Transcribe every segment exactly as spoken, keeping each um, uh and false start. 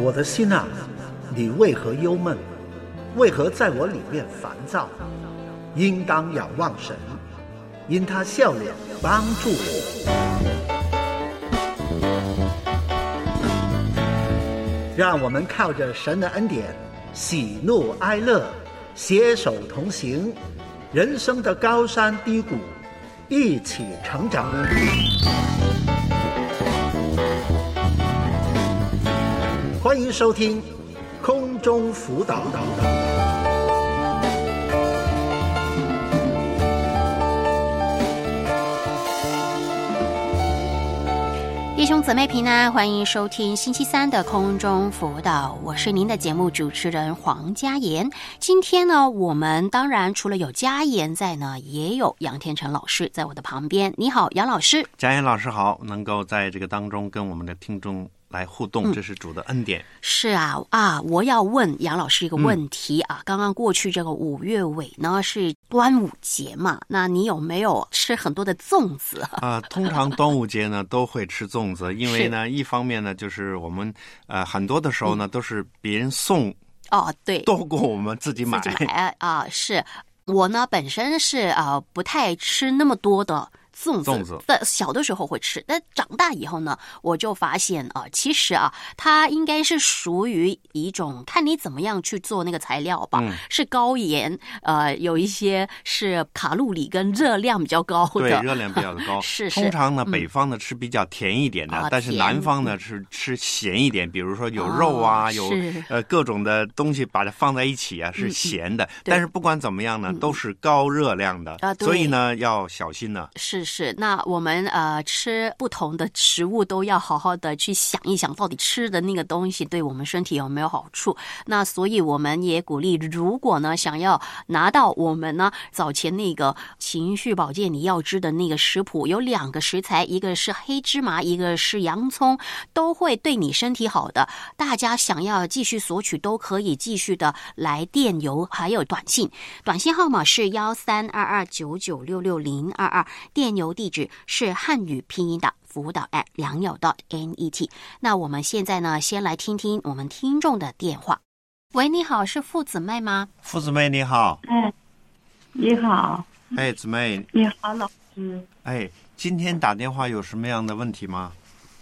我的心啊，你为何忧闷？为何在我里面烦躁？应当仰望神，因他笑脸帮助我。让我们靠着神的恩典，喜怒哀乐，携手同行，人生的高山低谷，一起成长。欢迎收听空中辅导。 弟兄姊妹平安，欢迎收听星期三的空中辅导，我是您的节目主持人黄嘉妍。今天呢，我们当然除了有嘉妍在呢，也有杨天成老师在我的旁边。你好，杨老师。 嘉妍老师好，能够在这个当中跟我们的听众来互动，这是主的恩典。嗯、 是啊啊！我要问杨老师一个问题啊，嗯、刚刚过去这个五月尾呢是端午节嘛，那你有没有吃很多的粽子啊？ 呃、通常端午节呢都会吃粽子，因为呢一方面呢就是我们呃很多的时候呢、嗯、都是别人送哦，对， 多过我们自己买。 自己买啊，是我呢本身是啊、呃、不太吃那么多的。粽子，粽子的小的时候会吃，但长大以后呢，我就发现啊、呃，其实啊，它应该是属于一种看你怎么样去做那个材料吧，嗯、是高盐，呃，有一些是卡路里跟热量比较高的， 对，热量比较高。 是是。 通常呢，嗯、北方呢吃比较甜一点的， 啊、 但是南方呢是吃咸一点，比如说有肉啊， 哦、 有呃各种的东西把它放在一起啊，是咸的。嗯、但是不管怎么样呢，嗯、都是高热量的，啊、所以呢要小心呢。 是。是，那我们呃吃不同的食物都要好好的去想一想，到底吃的那个东西对我们身体有没有好处。那所以我们也鼓励，如果呢想要拿到我们呢早前那个情绪保健你要知的那个食谱，有两个食材，一个是黑芝麻，一个是洋葱，都会对你身体好的。大家想要继续索取都可以继续的来电邮还有短信，短信号码是幺三二二九九六六零二二，电邮地址是汉语拼音的辅导 at 良友 .net。 那我们现在呢先来听听我们听众的电话。喂，你好，是傅姊妹吗？ 傅姊妹你好。 哎，你好。 哎，姊妹你好，老师。 哎，今天打电话有什么样的问题吗？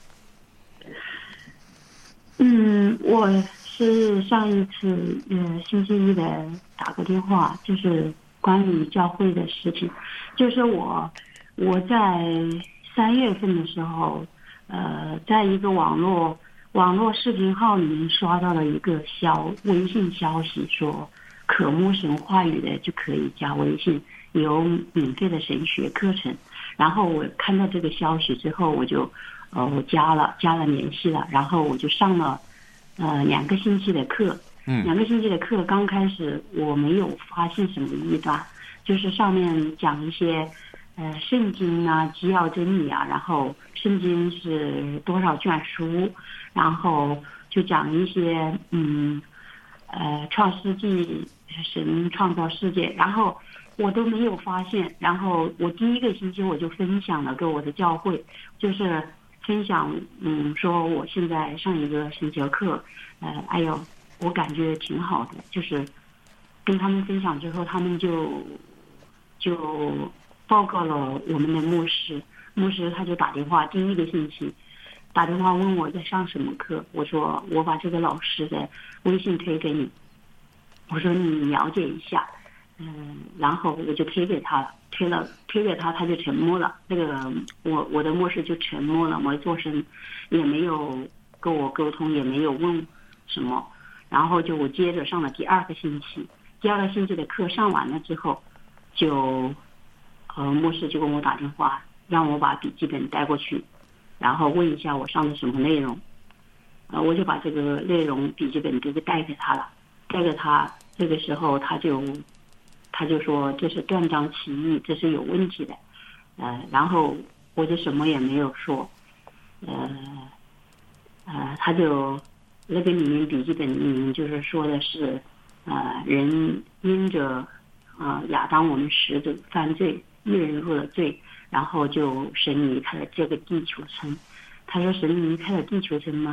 嗯，我是上一次呃星期一的打个电话，就是关于教会的事情。就是我我在三月份的时候，呃，在一个网络网络视频号里面刷到了一个消微信消息，说渴慕神话语的就可以加微信，有免费的神学课程。然后我看到这个消息之后，我就呃我加了加了联系了，然后我就上了呃两个星期的课。嗯，两个星期的课刚开始我没有发现什么异端，就是上面讲一些。呃，圣经啊，基要真理啊，然后圣经是多少卷书，然后就讲一些嗯，呃，创世纪神创造世界，然后我都没有发现。然后我第一个星期我就分享了给我的教会，就是分享嗯，说我现在上一个神学课，呃，哎呦，我感觉挺好的，就是跟他们分享之后，他们就就。报告了我们的牧师，牧师他就打电话，第一个星期打电话问我在上什么课，我说我把这个老师的微信推给你，我说你了解一下，嗯，然后我就推给他了，推了推给他，他就沉默了，那个我我的牧师就沉默了，没做声，也没有跟我沟通，也没有问什么，然后就我接着上了第二个星期，第二个星期的课上完了之后，就。呃，牧师就跟我打电话，让我把笔记本带过去，然后问一下我上的什么内容。呃，我就把这个内容笔记本都给带给他了，带给他。这个时候他就他就说这是断章取义，这是有问题的。呃，然后我就什么也没有说。呃呃，他就那个里面笔记本里面就是说的是，呃，人因着呃亚当我们始祖犯罪。一人入了罪，然后就神离开了这个地球村。他说神离开了地球村吗？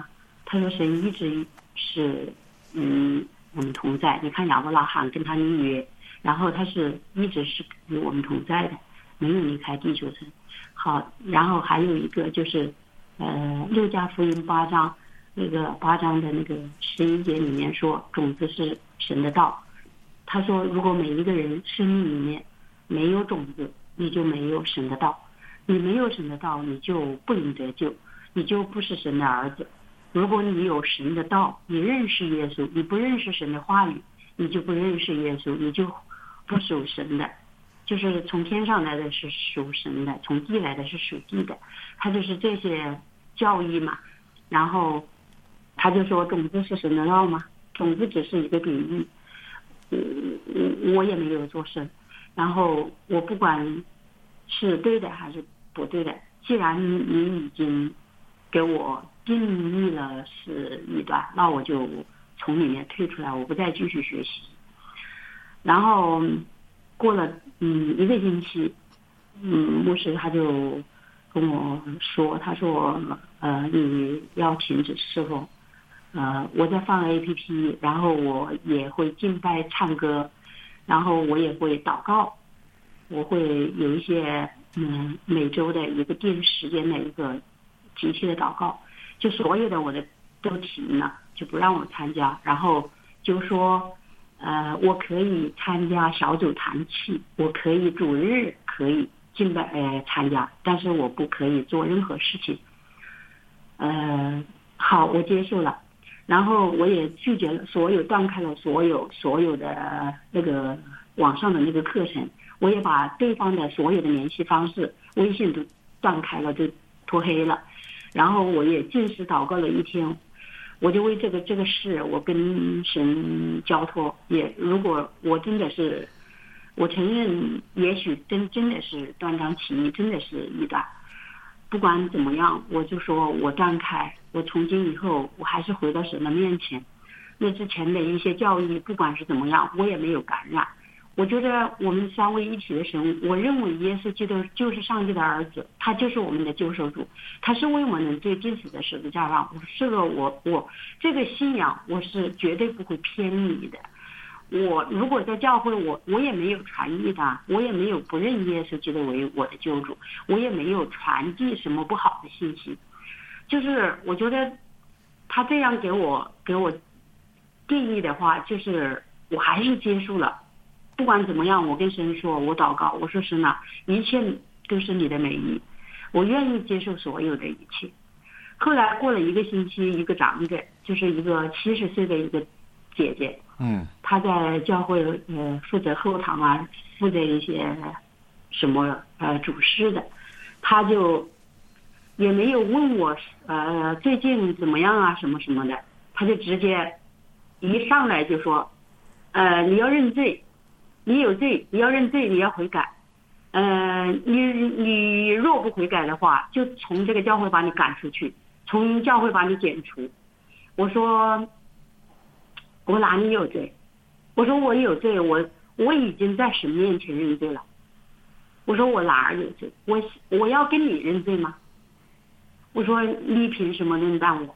他说神一直是嗯我们同在，你看亚伯拉罕跟他立约，然后他是一直是与我们同在的，没有离开地球上。好，然后还有一个就是呃路加福音八章那个八章的那个十一节里面说种子是神的道。他说如果每一个人生命里面没有种子，你就没有神的道，你没有神的道，你就不能得救，你就不是神的儿子。如果你有神的道，你认识耶稣，你不认识神的话语，你就不认识耶稣，你就不属神的。就是从天上来的是属神的，从地来的是属地的，他就是这些教义嘛。然后他就说种子是神的道嘛，种子只是一个比喻，我我也没有做神，然后我不管是对的还是不对的，既然你已经给我定义了是异端，那我就从里面退出来，我不再继续学习。然后过了嗯一个星期，嗯牧师他就跟我说，他说呃你要停止侍奉，呃我在放 A P P， 然后我也会敬拜唱歌，然后我也会祷告，我会有一些嗯每周的一个定时间的一个集体的祷告，就所有的我的都停了，就不让我参加，然后就说呃我可以参加小组团契，我可以主日可以敬拜呃参加，但是我不可以做任何事情。呃好，我接受了，然后我也拒绝了所有，断开了所有所有的那个网上的那个课程，我也把对方的所有的联系方式微信都断开了，就脱黑了。然后我也进食祷告了一天，我就为这个这个事我跟神交托，也如果我真的是我承认也许真真的是断章取义，真的是异端，不管怎么样我就说我断开，我从今以后我还是回到神的面前，那之前的一些教义不管是怎么样我也没有感染。我觉得我们三位一体的神，我认为耶稣基督就是上帝的儿子，他就是我们的救赎主，他是为我们最钉死的十字架上。这个我我这个信仰我是绝对不会偏离的。我如果在教会，我我也没有传异的，我也没有不认耶稣基督为我的救主，我也没有传递什么不好的信息。就是我觉得他这样给我给我定义的话，就是我还是接受了。不管怎么样，我跟神说，我祷告，我说神啊，一切都是你的美意，我愿意接受所有的一切。后来过了一个星期，一个长者，就是一个七十岁的一个姐姐， 嗯， 她在教会呃负责后堂啊，负责一些什么呃主事的，她就也没有问我呃最近怎么样啊什么什么的，她就直接一上来就说，呃你要认罪。你有罪，你要认罪，你要悔改。呃，你你若不悔改的话，就从这个教会把你赶出去，从教会把你剪除。我说，我哪里有罪？我说我有罪，我我已经在神面前认罪了。我说我哪儿有罪？我我要跟你认罪吗？我说你凭什么论断我？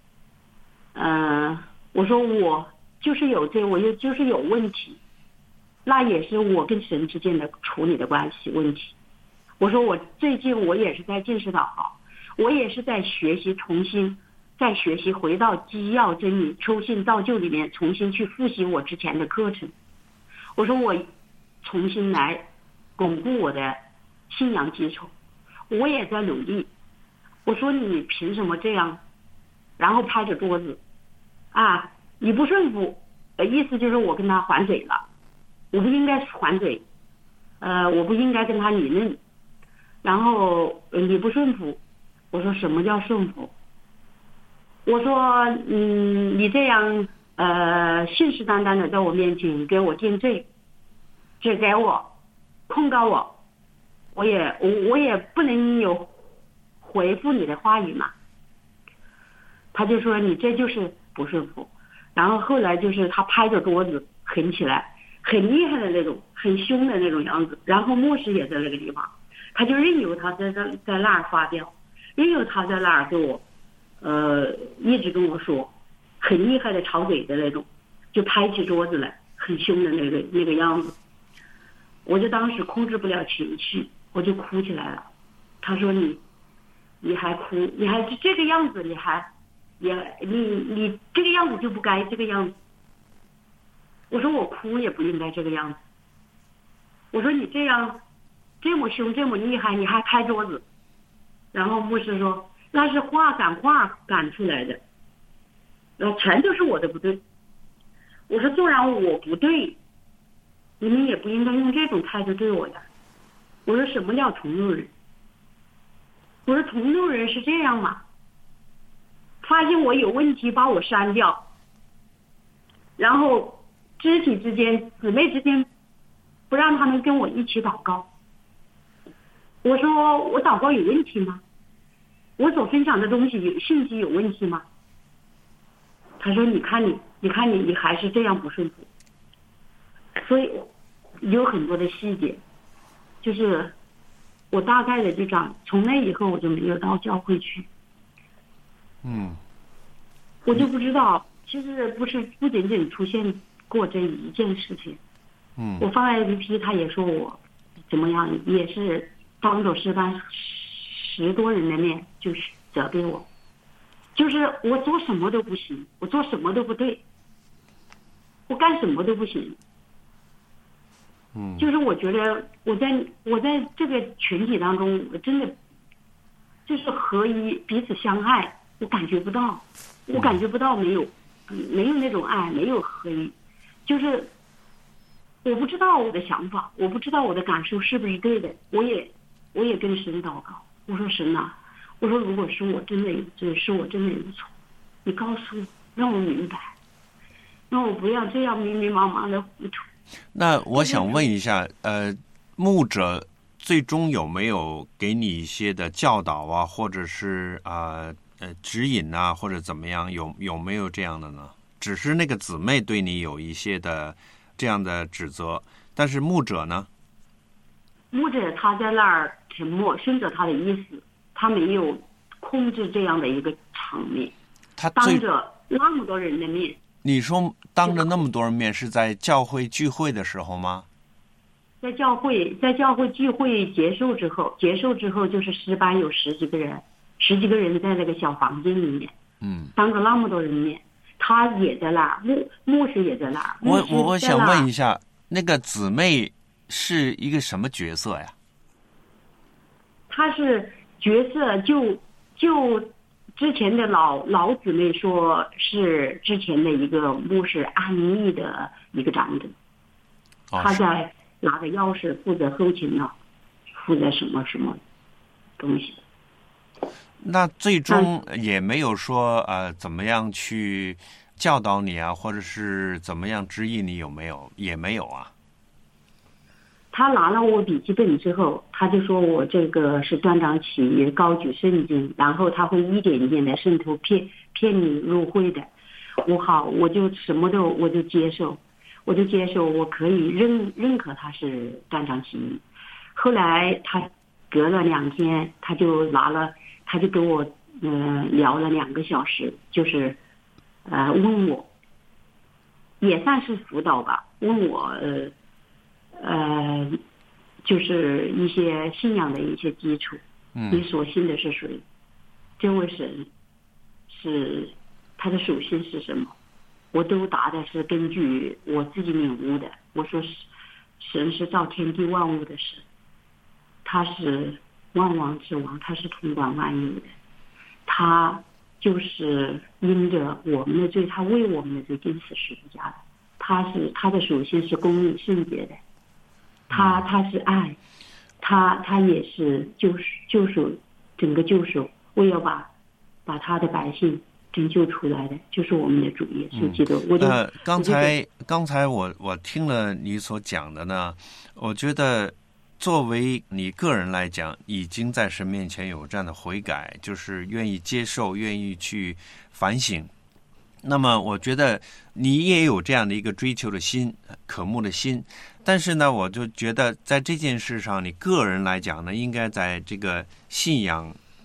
呃，我说我就是有罪，我又就是有问题。那也是我跟神之间的处理的关系问题。我说我最近我也是在进食祷告，我也是在学习，重新在学习回到基要真理抽信造就里面，重新去复习我之前的课程。我说我重新来巩固我的信仰基础，我也在努力。我说你凭什么这样？然后拍着桌子啊，你不顺服，意思就是我跟他还嘴了，我不应该还嘴，呃，我不应该跟他理论，然后你不顺服。我说什么叫顺服？我说嗯，你这样呃信誓旦旦的在我面前给我定罪，指给我控告我，我也我我也不能有回复你的话语嘛。他就说你这就是不顺服，然后后来就是他拍着桌子狠起来，很厉害的那种，很凶的那种样子。然后牧师也在那个地方，他就任由他在在在那儿发飙，任由他在那儿给我呃，一直跟我说，很厉害的吵嘴的那种，就拍起桌子来，很凶的那个那个样子。我就当时控制不了情绪，我就哭起来了。他说你，你还哭，你还这个样子，你还，也你你这个样子就不该这个样子。我说我哭也不应该这个样子。我说你这样，这么凶这么厉害，你还拍桌子。然后牧师说那是话赶话赶出来的，然后全都是我的不对。我说纵然我不对，你们也不应该用这种态度对我呀。我说什么叫同路人？我说同路人是这样吗？发现我有问题把我删掉，然后肢体之间姊妹之间不让他们跟我一起祷告。我说我祷告有问题吗？我所分享的东西有信息有问题吗？他说你看你你看你你还是这样不顺服。所以有很多的细节，就是我大概的就这样，从那以后我就没有到教会去。 嗯， 我就不知道，其实不是不仅仅出现过这一件事情。 嗯， 我放 A P P， 他也说我怎么样，也是当着师班十多人的面就是责备我，就是我做什么都不行，我做什么都不对，我干什么都不行。 嗯， 就是我觉得我在我在这个群体当中，我真的就是合一，彼此相爱，我感觉不到，我感觉不到没有，没有那种爱，没有合一，就是我不知道我的想法，我不知道我的感受是不是对的，我也我也跟神祷告，我说神啊，我说如果是我真的有罪，是我真的有错，你告诉我，让我明白，让我不要这样迷迷茫茫的糊涂。 那我想问一下，呃，牧者最终有没有给你一些的教导啊，或者是啊 呃, 呃指引啊，或者怎么样？有有没有这样的呢？只是那个姊妹对你有一些的这样的指责，但是牧者呢？ 牧者他在那儿沉默，顺着他的意思，他没有控制这样的一个场面。 他当着那么多人的面。 你说当着那么多人面是在教会聚会的时候吗？ 在教会，在教会聚会结束之后，结束之后就是诗班有十几个人，十几个人在那个小房间里面， 嗯， 当着那么多人面，他也在那儿，牧牧师也在那儿。 我我我想问一下，那个姊妹是一个什么角色呀？ 她是角色就就。之前的老老姊妹说是之前的一个牧师安逸的一个长子， 哦、 他在拿着钥匙负责后勤呢，负责什么什么东西。 那最终也没有说呃怎么样去教导你啊，或者是怎么样指引你，有没有？也没有啊。 他拿了我笔记本之后，他就说我这个是断章取义，高举圣经，然后他会一点一点的渗透骗骗你入会的。我好，我就什么都我就接受，我就接受，我可以认认可他是断章取义。后来他隔了两天，他就拿了，他就跟我呃聊了两个小时，就是呃问我，也算是辅导吧，问我呃。呃，就是一些信仰的一些基础， 嗯， 你所信的是谁？这位神是他的属性是什么？我都答的是根据我自己领悟的。我说神是造天地万物的神，他是万王之王，他是统管万有的，他就是因着我们的罪，他为我们的罪钉死十字架的。他是他的属性是公义圣洁的。他他是爱，他他也是救赎救赎整个救赎，为要把把他的百姓拯救出来的，就是我们的主耶稣基督。嗯、我就呃，刚才刚才我我听了你所讲的呢，我觉得作为你个人来讲，已经在神面前有这样的悔改，就是愿意接受，愿意去反省。那么我觉得你也有这样的一个追求的心，渴慕的心，但是呢，我就觉得在这件事上，你个人来讲呢，应该在这个信仰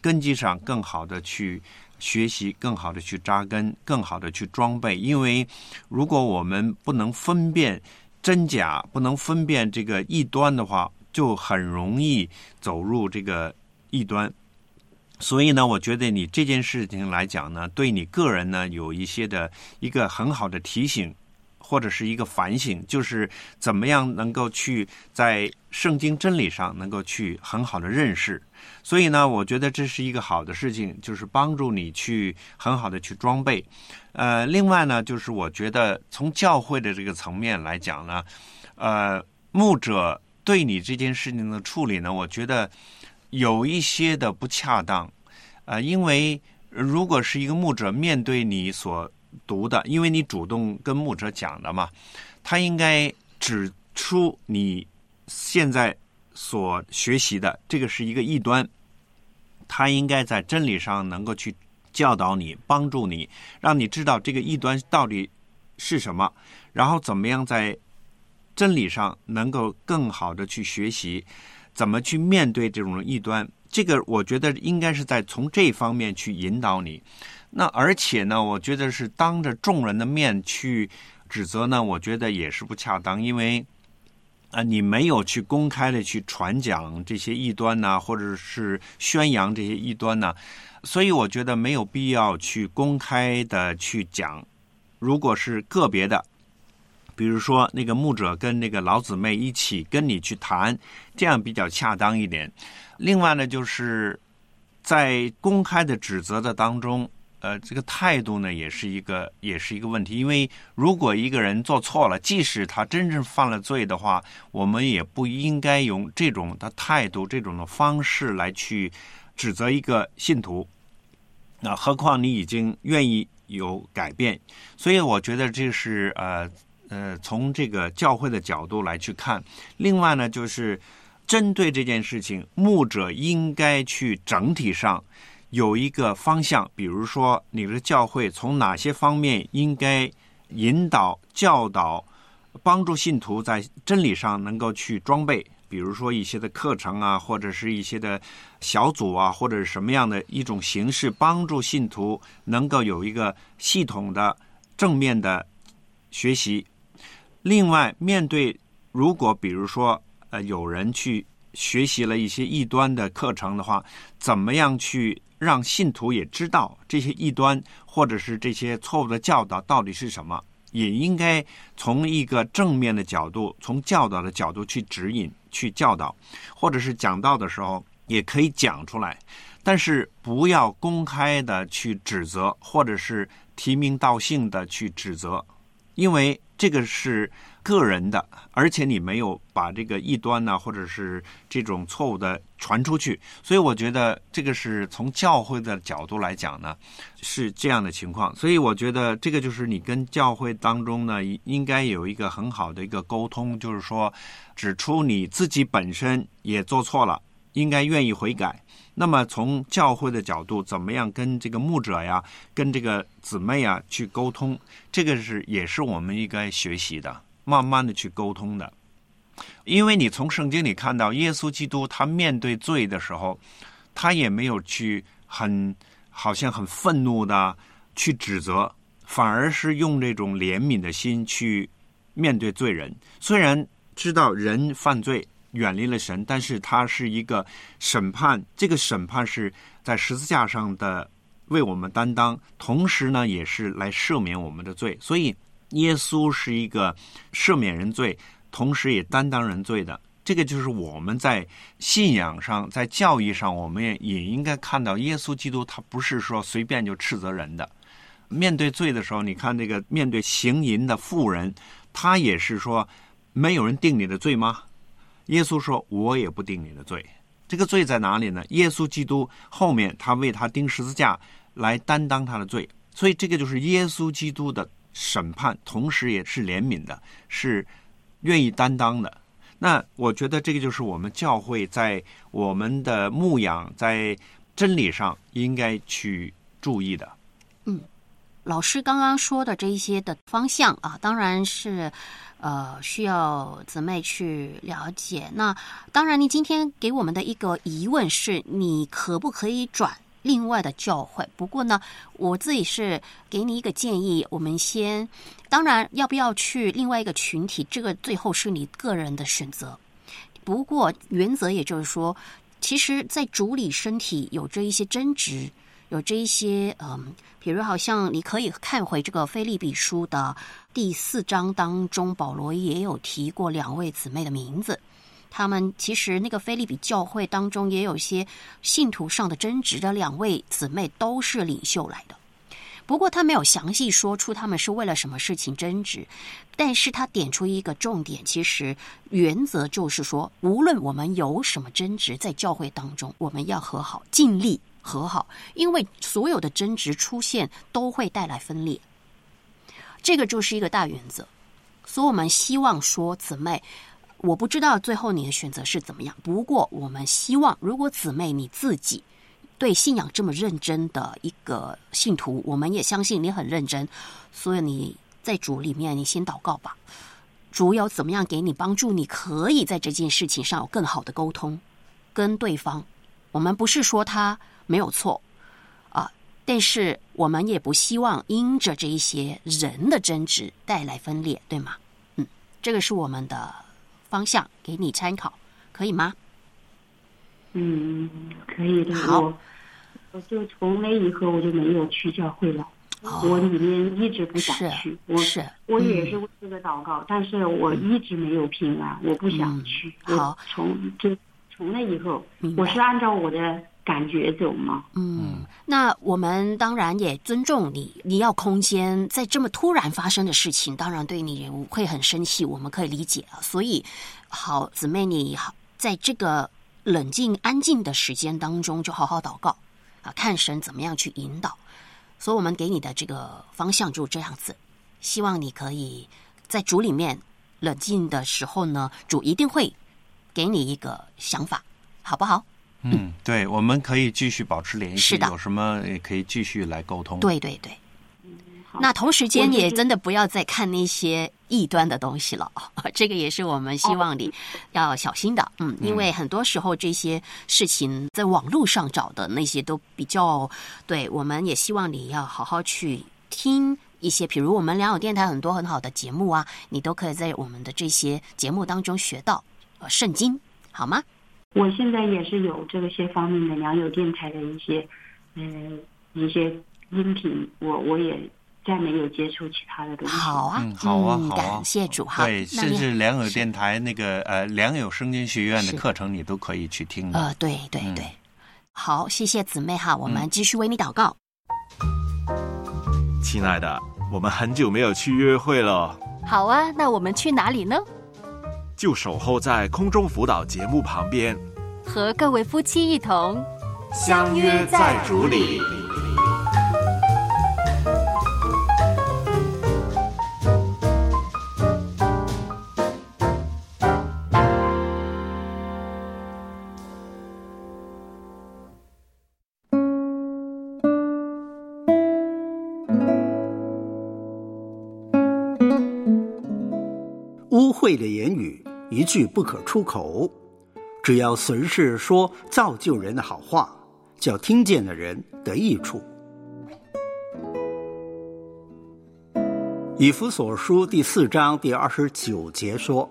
根基上更好的去学习，更好的去扎根，更好的去装备。因为如果我们不能分辨真假，不能分辨这个异端的话，就很容易走入这个异端。所以呢，我觉得你这件事情来讲呢，对你个人呢有一些的一个很好的提醒，或者是一个反省，就是怎么样能够去在圣经真理上能够去很好的认识。所以呢，我觉得这是一个好的事情，就是帮助你去很好的去装备。呃，另外呢，就是我觉得从教会的这个层面来讲呢，呃，牧者对你这件事情的处理呢，我觉得有一些的不恰当。呃，因为如果是一个牧者面对你所读的，因为你主动跟牧者讲的嘛，他应该指出你现在所学习的这个是一个异端，他应该在真理上能够去教导你，帮助你，让你知道这个异端到底是什么，然后怎么样在真理上能够更好的去学习，怎么去面对这种异端。这个我觉得应该是在从这方面去引导你。那而且呢，我觉得是当着众人的面去指责呢，我觉得也是不恰当，因为啊、呃，你没有去公开的去传讲这些异端呐、啊，或者是宣扬这些异端呐、啊，所以我觉得没有必要去公开的去讲。如果是个别的，比如说那个牧者跟那个老姊妹一起跟你去谈，这样比较恰当一点。另外呢，就是在公开的指责的当中，呃，这个态度呢也是一个也是一个问题。因为如果一个人做错了，即使他真正犯了罪的话，我们也不应该用这种的态度、这种的方式来去指责一个信徒。那何况你已经愿意有改变，所以我觉得这是呃呃从这个教会的角度来去看。另外呢，就是针对这件事情，牧者应该去整体上有一个方向，比如说你的教会从哪些方面应该引导、教导、帮助信徒在真理上能够去装备，比如说一些的课程啊，或者是一些的小组啊，或者是什么样的一种形式，帮助信徒能够有一个系统的正面的学习。另外，面对如果比如说呃有人去学习了一些异端的课程的话，怎么样去让信徒也知道这些异端或者是这些错误的教导到底是什么，也应该从一个正面的角度，从教导的角度去指引、去教导，或者是讲道的时候也可以讲出来，但是不要公开的去指责，或者是提名道姓的去指责，因为这个是个人的，而且你没有把这个异端呢、啊，或者是这种错误的传出去，所以我觉得这个是从教会的角度来讲呢，是这样的情况。所以我觉得这个就是你跟教会当中呢，应该有一个很好的一个沟通，就是说指出你自己本身也做错了，应该愿意悔改。那么从教会的角度，怎么样跟这个牧者呀，跟这个姊妹啊去沟通，这个是也是我们应该学习的，慢慢的去沟通的。因为你从圣经里看到耶稣基督他面对罪的时候，他也没有去很好像很愤怒的去指责，反而是用这种怜悯的心去面对罪人。虽然知道人犯罪远离了神，但是他是一个审判，这个审判是在十字架上的为我们担当，同时呢也是来赦免我们的罪。所以耶稣是一个赦免人罪，同时也担当人罪的。这个就是我们在信仰上，在教义上，我们也也应该看到耶稣基督他不是说随便就斥责人的。面对罪的时候，你看这个面对行淫的妇人，他也是说没有人定你的罪吗？耶稣说我也不定你的罪。这个罪在哪里呢？耶稣基督后面他为他钉十字架来担当他的罪，所以这个就是耶稣基督的审判，同时也是怜悯的，是愿意担当的。那我觉得这个就是我们教会在我们的牧养在真理上应该去注意的。 嗯， 老师刚刚说的这一些的方向啊，当然是呃需要姊妹去了解。那当然，你今天给我们的一个疑问是，你可不可以转另外的教会？不过呢，我自己是给你一个建议，我们先，当然要不要去另外一个群体，这个最后是你个人的选择。不过原则也就是说，其实在主里身体有这一些争执，有这一些嗯，比如好像你可以看回这个腓立比书的第四章当中，保罗也有提过两位姊妹的名字。他们其实那个腓立比教会当中也有一些信徒上的争执的，两位姊妹都是领袖来的。不过他没有详细说出他们是为了什么事情争执，但是他点出一个重点，其实原则就是说，无论我们有什么争执，在教会当中我们要和好，尽力和好，因为所有的争执出现都会带来分裂，这个就是一个大原则。所以我们希望说，姊妹，我不知道最后你的选择是怎么样，不过我们希望，如果姊妹你自己对信仰这么认真的一个信徒，我们也相信你很认真，所以你在主里面你先祷告吧，主要怎么样给你帮助，你可以在这件事情上有更好的沟通跟对方。我们不是说他没有错啊，但是我们也不希望因着这一些人的争执带来分裂，对吗？嗯，这个是我们的方向，给你参考，可以吗？ 嗯，可以的。 好， 我我就从那以后我就没有去教会了。 哦、 我里面一直不想去，我是我也是为这个祷告，嗯、但是我一直没有平安，我不想去。 嗯、好， 从就从那以后，我是按照我的感觉走嘛。 嗯，那我们当然也尊重你，你要空间，在这么突然发生的事情，当然对你会很生气，我们可以理解啊。所以，好，姊妹，你好，在这个冷静安静的时间当中，就好好祷告啊，看神怎么样去引导。所以我们给你的这个方向就这样子，希望你可以在主里面冷静的时候呢，主一定会给你一个想法，好不好？ 嗯，对，我们可以继续保持联系， 是的， 有什么也可以继续来沟通。 对对对。那同时间也真的不要再看那些异端的东西了，这个也是我们希望你要小心的。嗯，因为很多时候这些事情在网络上找的那些都比较，对，我们也希望你要好好去听一些，比如我们良友电台很多很好的节目啊，你都可以在我们的这些节目当中学到呃圣经，好吗？ 我现在也是有这些方面的良友电台的一些嗯、呃、一些音频，我我也再没有接触其他的东西。 好啊， 嗯，好啊， 嗯、 好啊， 感谢主。好， 对，甚至良友电台那个呃良友圣经学院的课程，你都可以去听的。 呃，对对对、嗯，好，谢谢姊妹哈，我们继续为你祷告。 嗯、亲爱的，我们很久没有去约会了。 好啊，那我们去哪里呢？ 就守候在空中辅导节目旁边， 和各位夫妻一同相约在主里。 污秽的言语一句不可出口，只要随时说造就人的好话，叫听见的人得益处。以弗所书第四章第二十九节说，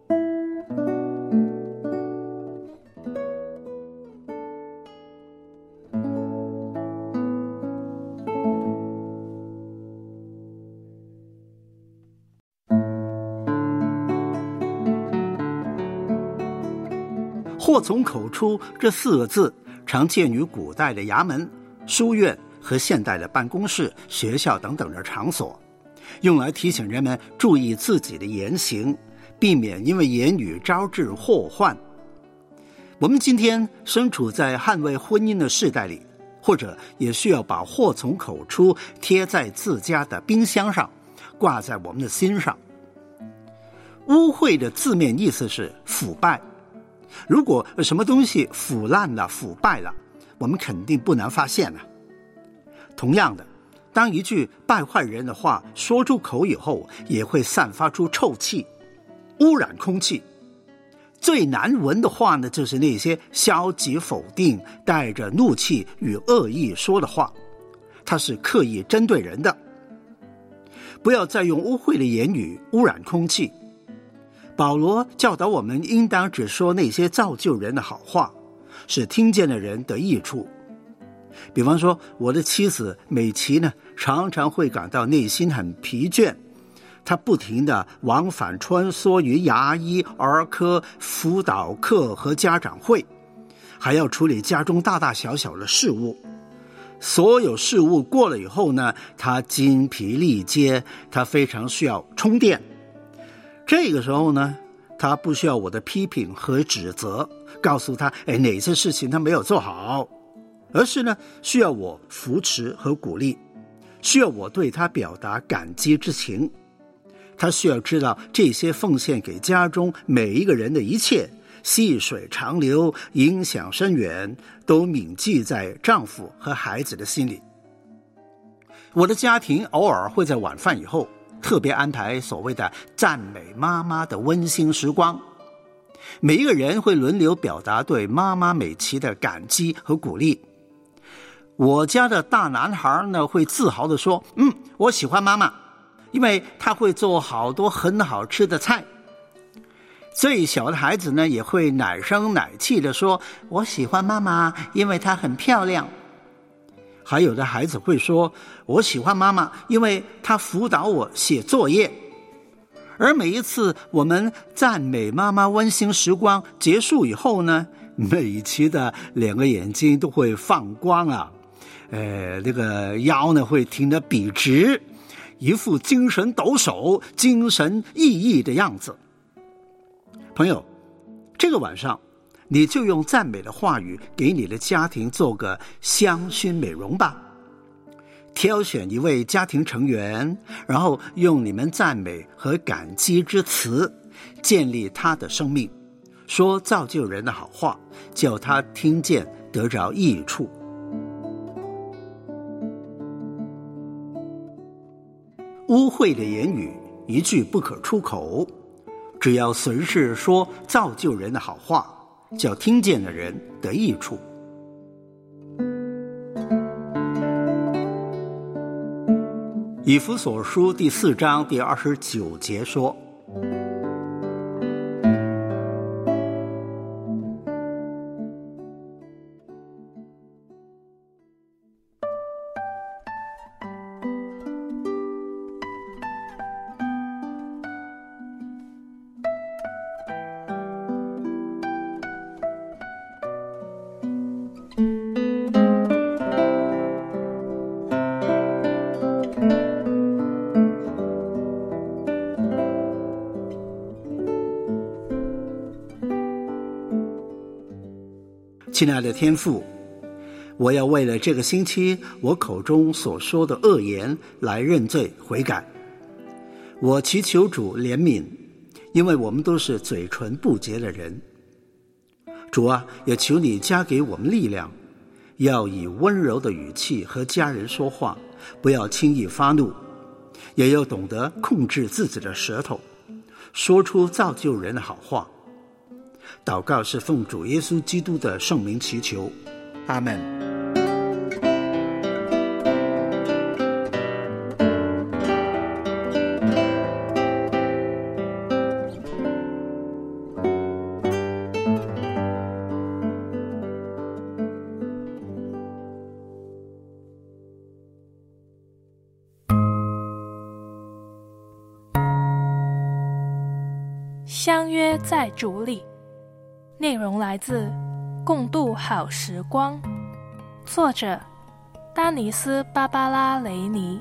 祸从口出这四个字常见于古代的衙门、书院和现代的办公室、学校等等的场所，用来提醒人们注意自己的言行，避免因为言语招致祸患。我们今天身处在捍卫婚姻的世代里，或者也需要把祸从口出贴在自家的冰箱上，挂在我们的心上。污秽的字面意思是腐败，如果什么东西腐烂了、腐败了，我们肯定不难发现了。同样的， 当一句败坏人的话说出口以后，也会散发出臭气，污染空气。最难闻的话呢，就是那些消极否定、带着怒气与恶意说的话，它是刻意针对人的。不要再用污秽的言语污染空气。保罗教导我们应当只说那些造就人的好话，使听见的人得益处。比方说，我的妻子美琪呢，常常会感到内心很疲倦，她不停地往返穿梭于牙医、儿科、辅导课和家长会，还要处理家中大大小小的事务。所有事务过了以后呢，她筋疲力竭，她非常需要充电。这个时候呢，她不需要我的批评和指责，告诉她哎哪些事情她没有做好，而是呢需要我扶持和鼓励，需要我对她表达感激之情。她需要知道这些奉献给家中每一个人的一切细水长流，影响深远，都铭记在丈夫和孩子的心里。我的家庭偶尔会在晚饭以后特别安排所谓的赞美妈妈的温馨时光，每一个人会轮流表达对妈妈美琪的感激和鼓励。我家的大男孩呢，会自豪地说，嗯，我喜欢妈妈，因为她会做好多很好吃的菜。最小的孩子呢，也会奶声奶气地说，我喜欢妈妈，因为她很漂亮。还有的孩子会说，我喜欢妈妈，因为她辅导我写作业。而每一次我们赞美妈妈温馨时光结束以后呢，美琪的两个眼睛都会放光啊，呃，那个腰呢会挺得笔直，一副精神抖擞、精神奕奕的样子。朋友，这个晚上你就用赞美的话语给你的家庭做个香薰美容吧。挑选一位家庭成员，然后用你们赞美和感激之词建立他的生命，说造就人的好话，叫他听见得着益处。污秽的言语一句不可出口，只要随时说造就人的好话，叫听见的人得益处。以弗所书第四章第二十九节说，亲爱的天父，我要为了这个星期我口中所说的恶言来认罪悔改。我祈求主怜悯，因为我们都是嘴唇不洁的人。主啊，也求你加给我们力量，要以温柔的语气和家人说话，不要轻易发怒，也要懂得控制自己的舌头，说出造就人的好话。祷告是奉主耶稣基督的圣名祈求，阿们。 相约在主里，内容来自《共度好时光》，作者丹尼斯·芭芭拉·雷尼。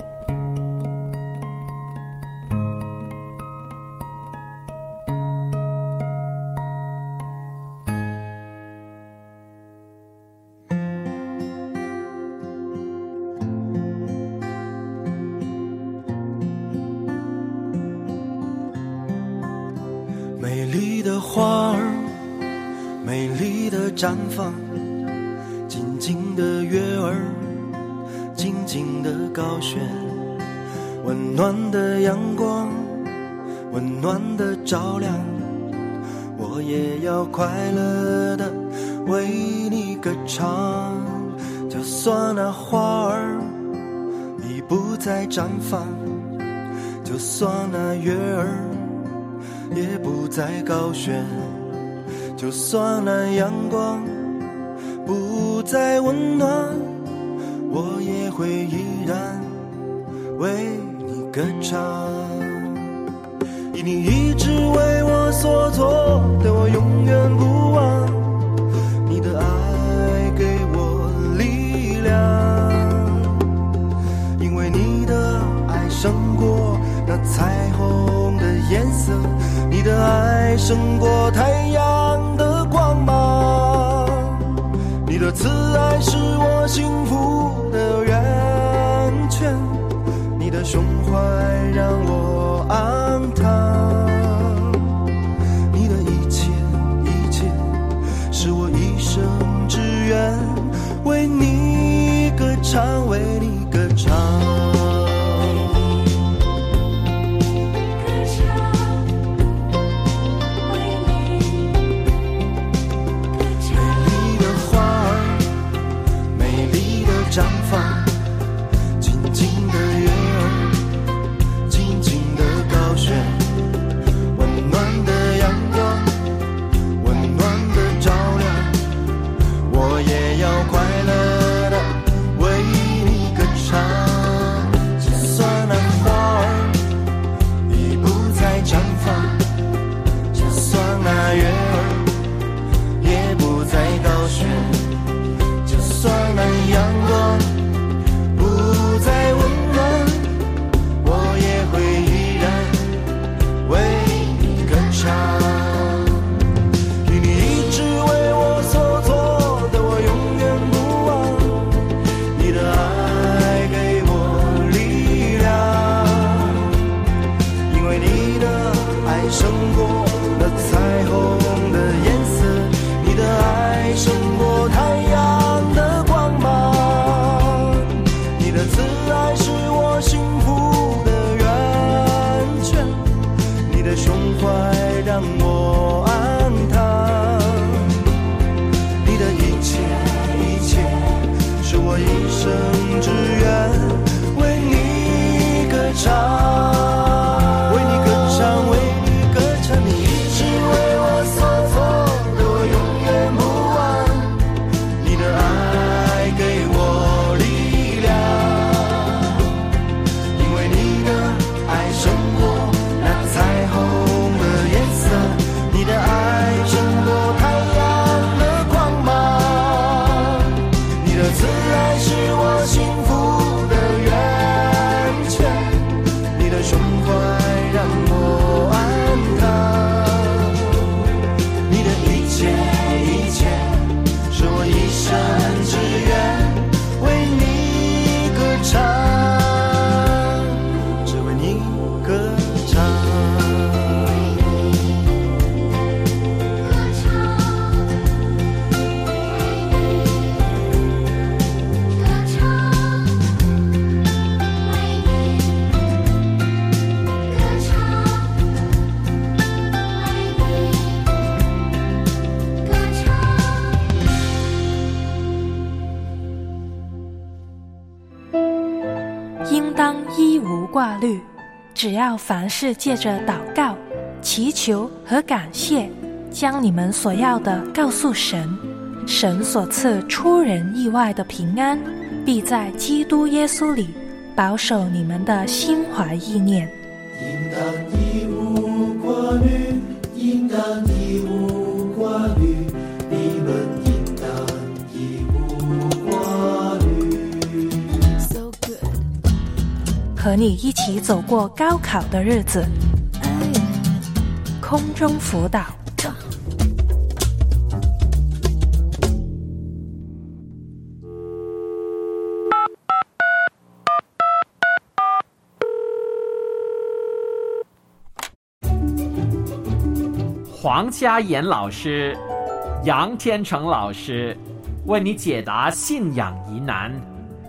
美丽的花儿，美丽的绽放，静静的月儿，静静静的高悬，温暖的阳光，温暖的照亮，我也要快乐的为你歌唱。就算那花儿已不再绽放，就算那月儿也不再高悬，就算那阳光不再温暖，我也会依然为你歌唱。以你一直为我所做的，我永远不忘。你的爱给我力量，因为你的爱胜过那彩虹的颜色，你的爱胜过太阳的光芒。你的慈爱是我幸福的源泉，你的胸怀让我安躺。你的一切一切是我一生之愿，为你歌唱，为你歌唱。绽放，静静的月儿，静静的高悬，温暖的阳光，温暖的照亮，我也要快乐的为你歌唱。就算那花儿已不再绽放，就算那月儿也不再高悬，就算那阳光不再温暖，我也会依然为你歌唱。与你一直为我所做的，我永远不忘。你的爱给我力量，因为你的爱胜过那彩虹的颜色，你的爱胜过太阳的光芒。你的慈爱是我幸福的源泉，你的胸怀让我安躺。你的一切一切是我一生之愿，为你歌唱，为你歌唱，为你歌唱。你一直为我所做的，我永远不忘。你的爱给我力量，因为你的爱胜过那彩虹的颜色，你的爱胜过太阳的光芒。你的慈爱是我幸福的源泉，你的胸怀让我安躺。你的一切一切是我一生之愿，为你歌唱，只为你歌唱。 应当一无挂虑，只要凡事借着祷告、祈求和感谢，将你们所要的告诉神，神所赐出人意外的平安，必在基督耶稣里保守你们的心怀意念。 应当一无挂虑，应当一无挂虑，你们应当一无挂虑。 和你一起走过高考的日子，空中辅导。 黄家妍老师、杨天成老师为你解答信仰疑难，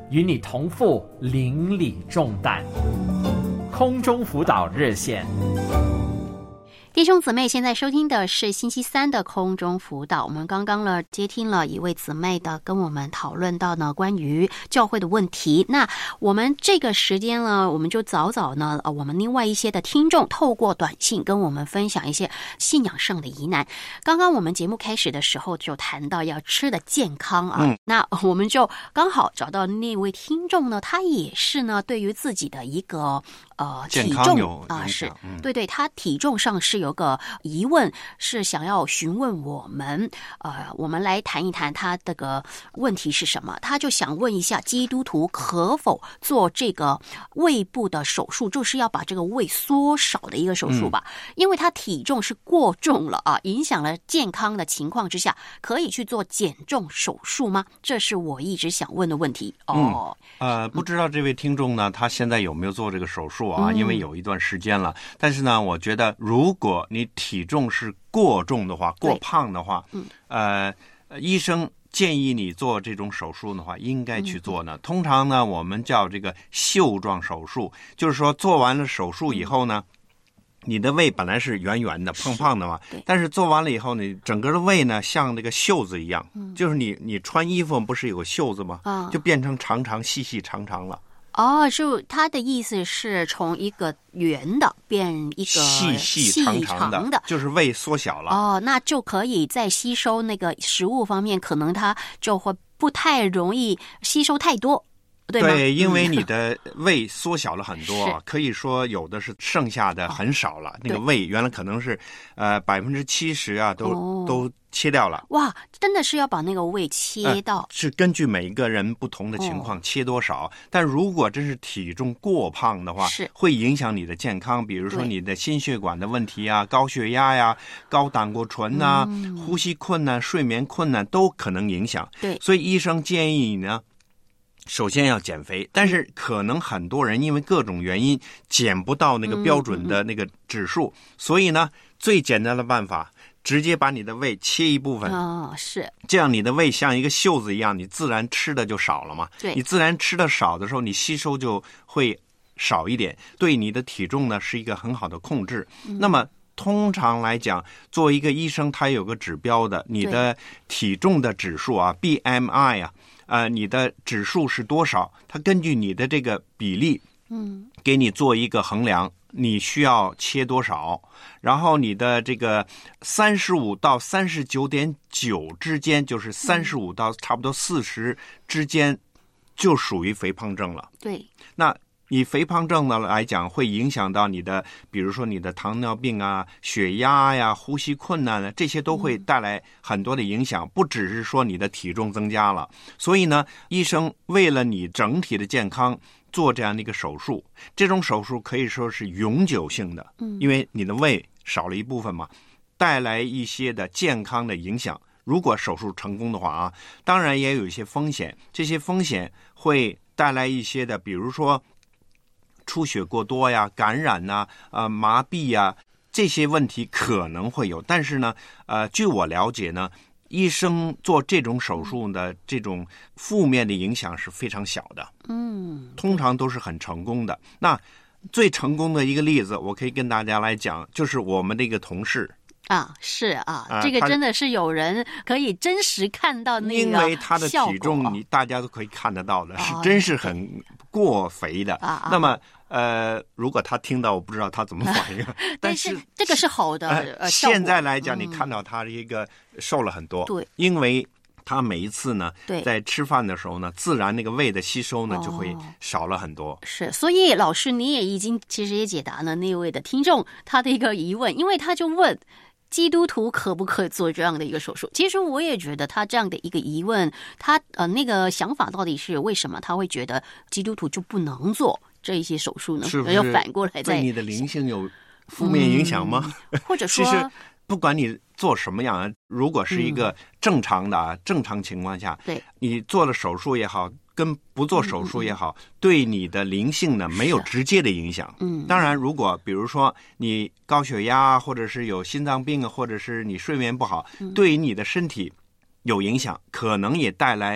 与你同负邻里重担。空中辅导热线。 弟兄姊妹，现在收听的是星期三的空中辅导。我们刚刚呢接听了一位姊妹的跟我们讨论到呢关于教会的问题。那我们这个时间呢，我们就早早呢，呃，我们另外一些的听众透过短信跟我们分享一些信仰上的疑难。刚刚我们节目开始的时候就谈到要吃的健康啊，嗯、那我们就刚好找到那位听众呢，他也是呢对于自己的一个呃体重啊、呃、是、嗯、对对，他体重上是有。有个疑问是想要询问我们，呃，我们来谈一谈他这个问题是什么。他就想问一下，基督徒可否做这个胃部的手术，就是要把这个胃缩小的一个手术吧？嗯、因为他体重是过重了啊，影响了健康的情况之下，可以去做减重手术吗？这是我一直想问的问题。哦， 嗯、呃，不知道这位听众呢，他现在有没有做这个手术啊？嗯、因为有一段时间了，但是呢，我觉得如果你体重是过重的话，过胖的话，嗯，呃，医生建议你做这种手术的话，应该去做呢。嗯、通常呢，我们叫这个袖状手术，就是说做完了手术以后呢，嗯、你的胃本来是圆圆的、胖胖的嘛，但是做完了以后呢，整个的胃呢像那个袖子一样，嗯、就是你你穿衣服不是有个袖子吗？啊、就变成长长、细细长长了。 哦，就他的意思是从一个圆的变一个细细长长的， 长的就是胃缩小了。 哦，那就可以在吸收那个食物方面，可能它就会不太容易吸收太多。对, 对，因为你的胃缩小了很多，嗯、可以说有的是剩下的很少了。哦、那个胃原来可能是呃百分之七十啊，都、哦、都切掉了。 哇，真的是要把那个胃切到？呃、 是根据每一个人不同的情况、哦、切多少。但如果真是体重过胖的话， 是会影响你的健康，比如说你的心血管的问题啊、高血压呀、高胆固醇呐、嗯、呼吸困难、睡眠困难都可能影响。 对， 所以医生建议你呢。首先要减肥，但是可能很多人因为各种原因减不到那个标准的那个指数，嗯嗯、所以呢，最简单的办法，直接把你的胃切一部分。 哦，是这样，你的胃像一个袖子一样，你自然吃的就少了嘛。 对， 你自然吃的少的时候，你吸收就会少一点，对你的体重呢是一个很好的控制。嗯、那么。通常来讲，作为一个医生，他有个指标的，你的体重的指数啊 ，B M I 啊，呃，你的指数是多少？他根据你的这个比例，嗯，给你做一个衡量，你需要切多少？然后你的这个三十五到三十九点九之间，就是三十五到差不多四十之间，就属于肥胖症了。 对， 那。以肥胖症呢来讲，会影响到你的，比如说你的糖尿病啊、血压呀、呼吸困难啊，这些都会带来很多的影响，不只是说你的体重增加了。所以呢，医生为了你整体的健康做这样的一个手术，这种手术可以说是永久性的，因为你的胃少了一部分嘛，带来一些的健康的影响。如果手术成功的话啊，当然也有一些风险，这些风险会带来一些的，比如说。出血过多呀、感染呐、呃、麻痹呀，这些问题可能会有。但是呢，呃，据我了解呢，医生做这种手术的这种负面的影响是非常小的。嗯，通常都是很成功的。那最成功的一个例子，我可以跟大家来讲，就是我们的一个同事。 啊，是啊，啊这个真的是有人可以真实看到那个效果， 因为他的体重你大家都可以看得到的，哦、是真是很过肥的。啊、那么呃，如果他听到，我不知道他怎么反应。但是这个是好的。 呃，现在来讲，你看到他一个瘦了很多， 对、嗯， 因为他每一次呢，在吃饭的时候呢，自然那个胃的吸收呢、哦、就会少了很多。 是，所以老师你也已经其实也解答了那位的听众他的一个疑问，因为他就问。基督徒可不可以做这样的一个手术？其实我也觉得他这样的一个疑问，他呃那个想法到底是为什么他会觉得基督徒就不能做这一些手术呢？ 是不是要反过来对你的灵性有负面影响吗？ 嗯、或者说， 其实不管你做什么样，如果是一个正常的、嗯、正常情况下， 对你做了手术也好。跟不做手术也好，嗯嗯对你的灵性呢没有直接的影响。嗯，当然，如果比如说你高血压，或者是有心脏病，或者是你睡眠不好，嗯、对于你的身体有影响，可能也带来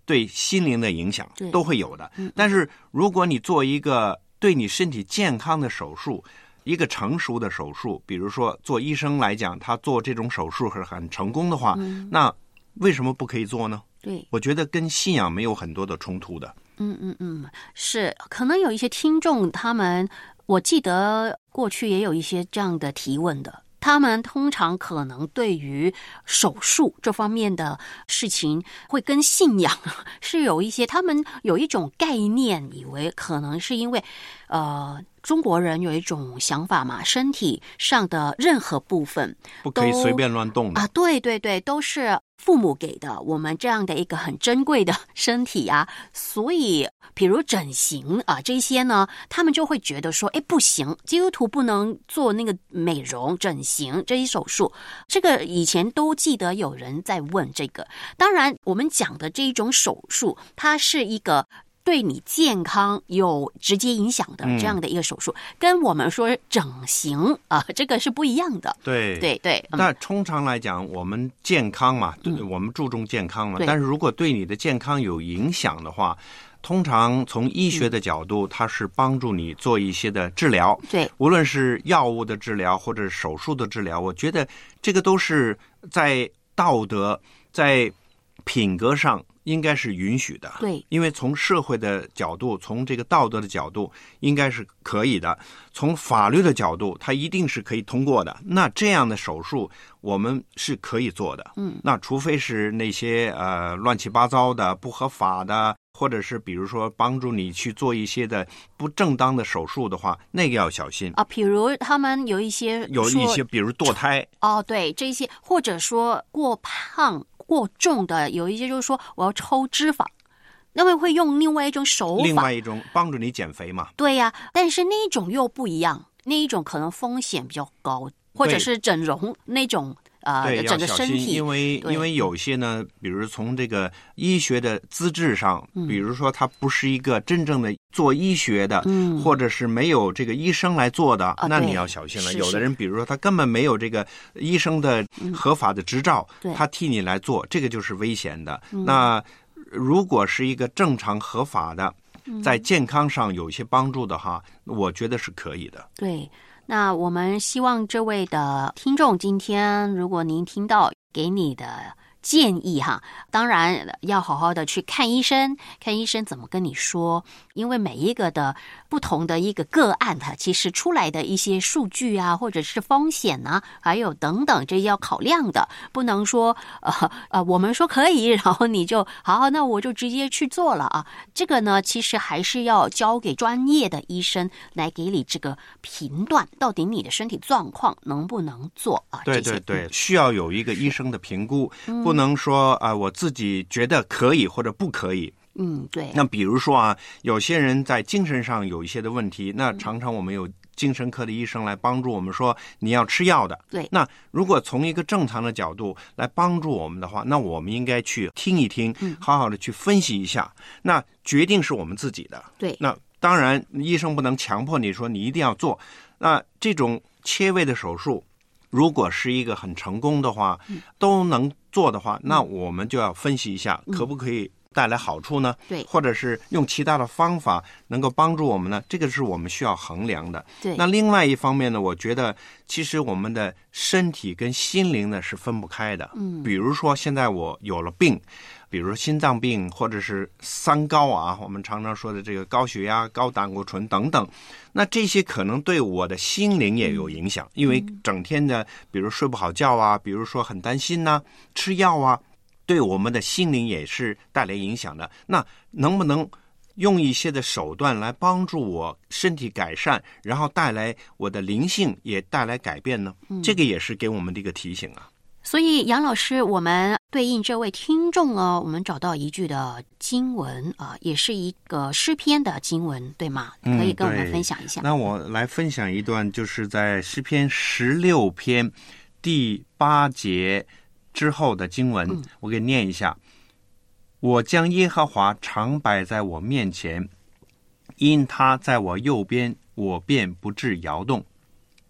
对心灵的影响，都会有的。但是如果你做一个对你身体健康的手术，一个成熟的手术，比如说做医生来讲，他做这种手术是很成功的话，嗯、那为什么不可以做呢？ 对， 我觉得跟信仰没有很多的冲突的。 嗯嗯嗯，是，可能有一些听众，他们我记得过去也有一些这样的提问的。他们通常可能对于手术这方面的事情会跟信仰是有一些，他们有一种概念，以为可能是因为呃中国人有一种想法嘛，身体上的任何部分不可以随便乱动的啊，对对对，都是父母给的，我们这样的一个很珍贵的身体啊，所以比如整形啊这些呢，他们就会觉得说，哎，不行，基督徒不能做那个美容整形这些手术。这个以前都记得有人在问这个。当然我们讲的这一种手术，它是一个对你健康有直接影响的这样的一个手术，嗯、跟我们说整形啊，这个是不一样的。 对对对。 嗯、那通常来讲，我们健康嘛，嗯、我们注重健康嘛。但是如果对你的健康有影响的话，通常从医学的角度，嗯、它是帮助你做一些的治疗。 对， 无论是药物的治疗或者是手术的治疗，我觉得这个都是在道德、在品格上应该是允许的。 对， 因为从社会的角度，从这个道德的角度，应该是可以的。从法律的角度，它一定是可以通过的。那这样的手术，我们是可以做的。 嗯， 那除非是那些呃乱七八糟的、不合法的，或者是比如说帮助你去做一些的不正当的手术的话，那个要小心啊。比如他们有一些有一些，比如堕胎哦，对，这些或者说过胖。过重的有一些就是说我要抽脂肪，那么会用另外一种手法， 另外一种帮助你减肥嘛。 对呀、啊，但是那一种又不一样，那一种可能风险比较高，或者是整容那种呃整个身体， 因为因为有些呢，比如从这个医学的资质上，嗯、比如说它不是一个真正的做医学的，嗯、或者是没有这个医生来做的， 啊、 那你要小心了。 是是有的人比如说他根本没有这个医生的合法的执照， 嗯、 他替你来做，这个就是危险的。嗯、那如果是一个正常合法的，在健康上有一些帮助的话，我觉得是可以的。 对。那我们希望这位的听众，今天如果您听到给你的建议哈，当然要好好的去看医生，看医生怎么跟你说，因为每一个的不同的一个个案，它其实出来的一些数据啊，或者是风险啊，还有等等，这要考量的，不能说呃呃我们说可以，然后你就好，那我就直接去做了啊。这个呢，其实还是要交给专业的医生来给你这个评断，到底你的身体状况能不能做啊？ 对对对，需要有一个医生的评估。嗯不能说啊、呃，我自己觉得可以或者不可以。 嗯，对。 那比如说啊，有些人在精神上有一些的问题，那常常我们有精神科的医生来帮助我们说你要吃药的。 对。 那如果从一个正常的角度来帮助我们的话，那我们应该去听一听，好好的去分析一下。嗯、那决定是我们自己的。 对。 那当然，医生不能强迫你说你一定要做。那这种切胃的手术，如果是一个很成功的话，嗯、都能做的话，那我们就要分析一下，嗯、可不可以带来好处呢？ 对， 或者是用其他的方法能够帮助我们呢？这个是我们需要衡量的。 对。 那另外一方面呢，我觉得其实我们的身体跟心灵呢是分不开的。嗯。比如说现在我有了病，比如说心脏病或者是三高啊，我们常常说的这个高血压、高胆固醇等等，那这些可能对我的心灵也有影响，因为整天的比如睡不好觉啊，比如说很担心呐、啊，吃药啊，对我们的心灵也是带来影响的。那能不能用一些的手段来帮助我身体改善，然后带来我的灵性也带来改变呢？嗯、这个也是给我们的一个提醒啊。 所以杨老师，我们对应这位听众哦，我们找到一句的经文啊、呃，也是一个诗篇的经文，对吗？可以跟我们分享一下。 嗯、那我来分享一段，就是在诗篇十六篇第八节之后的经文，嗯、我给念一下。我将耶和华常摆在我面前，因他在我右边，我便不致摇动。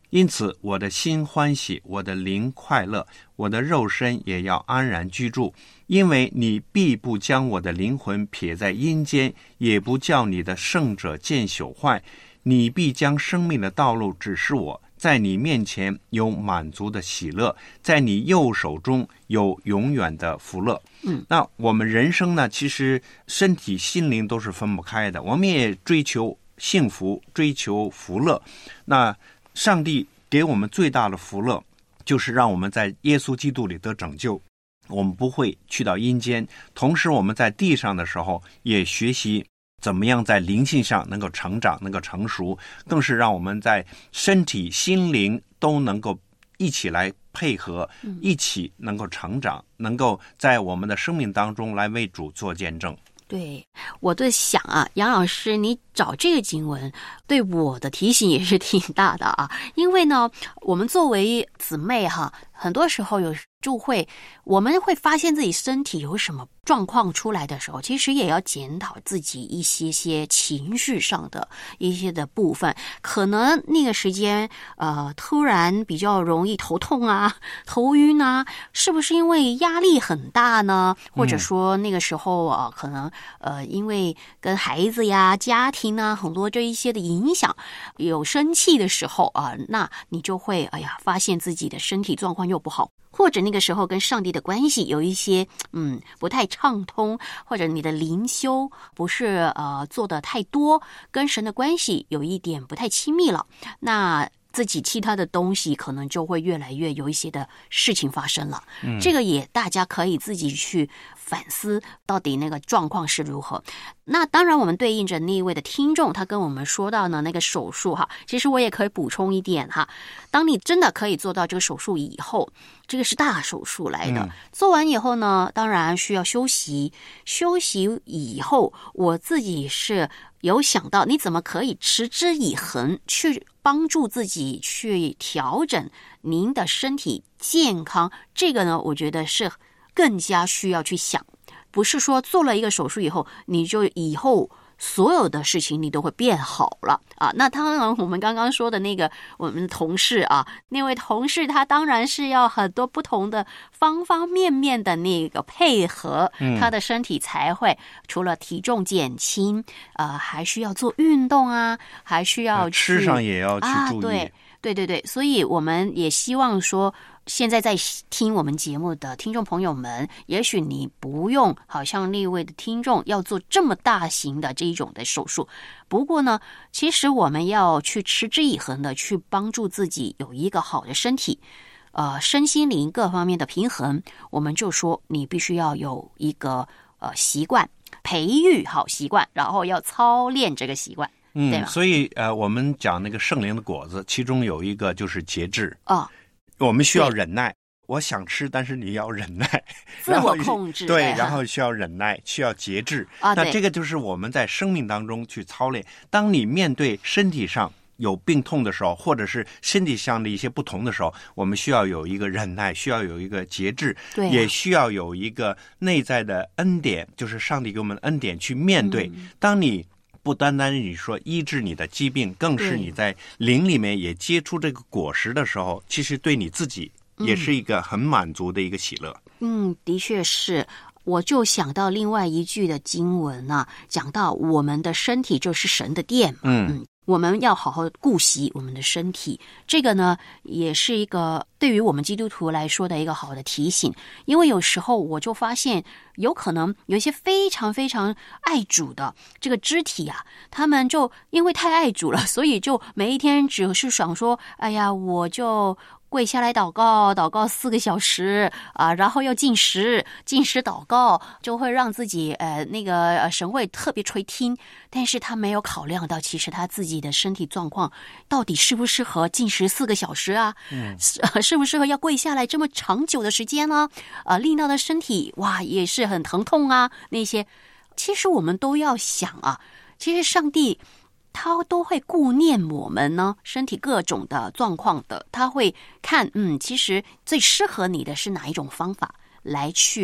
因此我的心欢喜，我的灵快乐，我的肉身也要安然居住。因为你必不将我的灵魂撇在阴间，也不叫你的圣者见朽坏。你必将生命的道路指示我，在你面前有满足的喜乐，在你右手中有永远的福乐。 嗯， 那我们人生呢，其实身体心灵都是分不开的，我们也追求幸福，追求福乐。那上帝给我们最大的福乐，就是让我们在耶稣基督里得拯救，我们不会去到阴间。同时我们在地上的时候也学习怎么样在灵性上能够成长，能够成熟，更是让我们在身体心灵都能够一起来配合，一起能够成长，能够在我们的生命当中来为主做见证。 对，我在想啊，杨老师你找这个经文对我的提醒也是挺大的啊。因为呢，我们作为姊妹哈，很多时候有就会我们会发现自己身体有什么状况出来的时候，其实也要检讨自己一些些情绪上的一些的部分。可能那个时间呃突然比较容易头痛啊，头晕啊，是不是因为压力很大呢？或者说那个时候啊、呃，可能呃因为跟孩子呀、家庭啊很多这一些的影响，有生气的时候啊、呃，那你就会哎呀发现自己的身体状况又不好。或者那个时候跟上帝的关系有一些嗯不太畅通，或者你的灵修不是呃做的太多，跟神的关系有一点不太亲密了，那自己其他的东西可能就会越来越有一些的事情发生了。嗯，这个也大家可以自己去反思到底那个状况是如何。那当然我们对应着那一位的听众，他跟我们说到呢那个手术哈，其实我也可以补充一点哈，当你真的可以做到这个手术以后，这个是大手术来的、嗯、做完以后呢，当然需要休息，休息以后我自己是有想到你怎么可以持之以恒去帮助自己去调整您的身体健康，这个呢我觉得是更加需要去想，不是说做了一个手术以后你就以后所有的事情你都会变好了啊。那当然我们刚刚说的那个我们的同事啊，那位同事他当然是要很多不同的方方面面的那个配合、嗯、他的身体才会除了体重减轻呃，还需要做运动啊，还需要去吃上也要去注意、啊、 对对对对，所以我们也希望说现在在听我们节目的听众朋友们，也许你不用好像那位的听众要做这么大型的这一种的手术，不过呢其实我们要去持之以恒的去帮助自己有一个好的身体，呃，身心灵各方面的平衡，我们就说你必须要有一个呃习惯，培育好习惯，然后要操练这个习惯。 嗯，所以呃，我们讲那个圣灵的果子，其中有一个就是节制啊、哦，我们需要忍耐。我想吃，但是你要忍耐， 自我控制。 对，然后需要忍耐，需要节制啊。那这个就是我们在生命当中去操练。当你面对身体上有病痛的时候，或者是身体上的一些不同的时候，我们需要有一个忍耐，需要有一个节制， 对、啊， 也需要有一个内在的恩典，就是上帝给我们的恩典去面对。嗯、当你不单单你说医治你的疾病，更是你在灵里面也结出这个果实的时候，其实对你自己也是一个很满足的一个喜乐。 嗯，的确是。我就想到另外一句的经文啊，讲到我们的身体就是神的殿嘛，嗯嗯，我们要好好顾惜我们的身体，这个呢也是一个对于我们基督徒来说的一个好的提醒。因为有时候我就发现有可能有一些非常非常爱主的这个肢体啊，他们就因为太爱主了，所以就每一天只是想说，哎呀，我就跪下来祷告，祷告四个小时啊，然后又进食，进食祷告，就会让自己呃那个呃神会特别垂听，但是他没有考量到其实他自己的身体状况到底适不适合进食四个小时啊，嗯，适不适合要跪下来这么长久的时间呢？啊，令到的身体哇也是很疼痛啊，那些其实我们都要想啊，其实上帝他都会顾念我们呢，身体各种的状况的，他会看，嗯，其实最适合你的是哪一种方法来去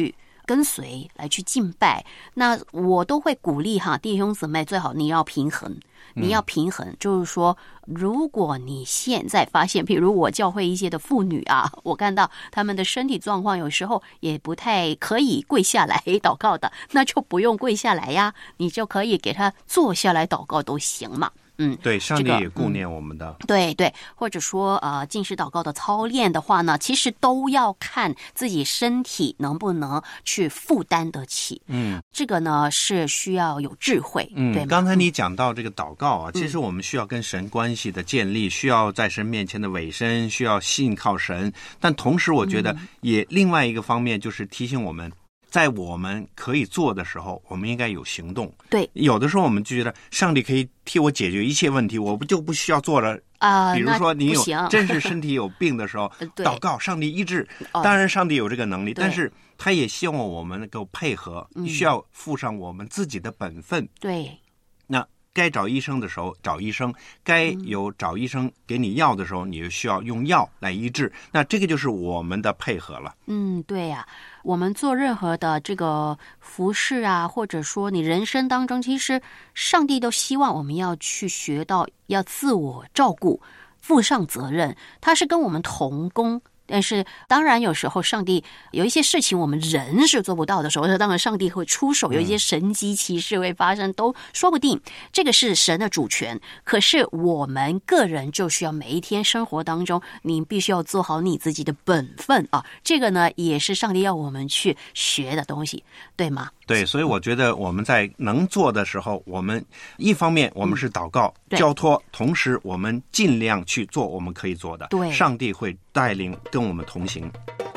跟随来去敬拜。那我都会鼓励哈弟兄姊妹，最好你要平衡。你要平衡，嗯、就是说，如果你现在发现，譬如我教会一些的妇女啊，我看到他们的身体状况有时候也不太可以跪下来祷告的，那就不用跪下来呀，你就可以给他坐下来祷告都行嘛。嗯， 对，上帝也顾念我们的。 这个嗯、对对，或者说呃，禁食祷告的操练的话呢，其实都要看自己身体能不能去负担得起。嗯，这个呢是需要有智慧。 嗯， 对吗？ 刚才你讲到这个祷告啊，其实我们需要跟神关系的建立，嗯、需要在神面前的委身，需要信靠神。但同时，我觉得也另外一个方面就是提醒我们。在我们可以做的时候，我们应该有行动。对，有的时候我们就觉得上帝可以替我解决一切问题，我不就不需要做了啊、呃。比如说你有真是身体有病的时候，祷告上帝医治。当然上帝有这个能力，但是他也希望我们能够配合，需要负上我们自己的本分。对，那该找医生的时候找医生，该有找医生给你药的时候，你就需要用药来医治。那这个就是我们的配合了。嗯，对呀、啊。我们做任何的这个服事啊，或者说你人生当中，其实上帝都希望我们要去学到要自我照顾，负上责任，他是跟我们同工。但是当然有时候上帝有一些事情我们人是做不到的时候，当然上帝会出手，有一些神迹奇事会发生，都说不定。这个是神的主权，可是我们个人就需要每一天生活当中，你必须要做好你自己的本分啊。这个呢也是上帝要我们去学的东西，对吗？ 对，所以我觉得我们在能做的时候，我们一方面我们是祷告、嗯、交托，同时我们尽量去做我们可以做的。对，上帝会带领跟我们同行。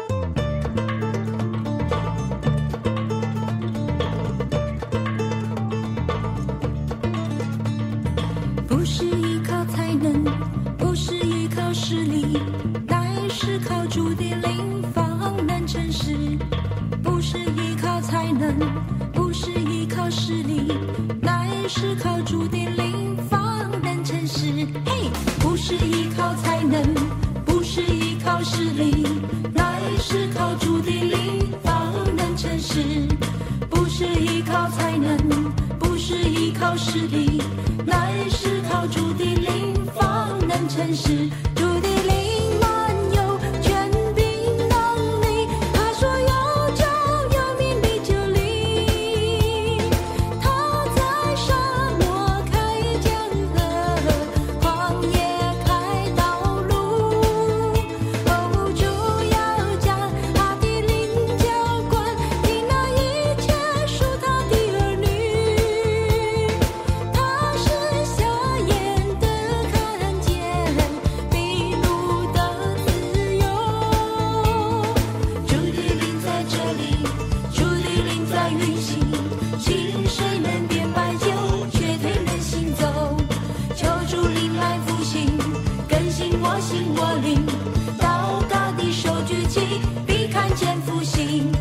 不是依靠才能，不是依靠实力，乃是靠主的灵方能成事。不是依靠才能，不是依靠实力，乃是靠主的灵方能成事。嘿，不是依靠才能，不是依靠实力，乃是靠主的灵方能成事。不是依靠才能，不是依靠实力，乃是靠主的灵方能成事。主的灵满有权柄能力，他说有就有，命立就立。他在沙漠开江河，旷野开道路。哦，主要将他的灵浇灌给那一切属他的儿女。他是瞎眼的看见，迷路的自由。主的灵在这里，主的灵在运行，清水能变白酒，瘸腿能行走。求主灵来复兴，更新我心我灵。祷告的手举起，必看见复兴。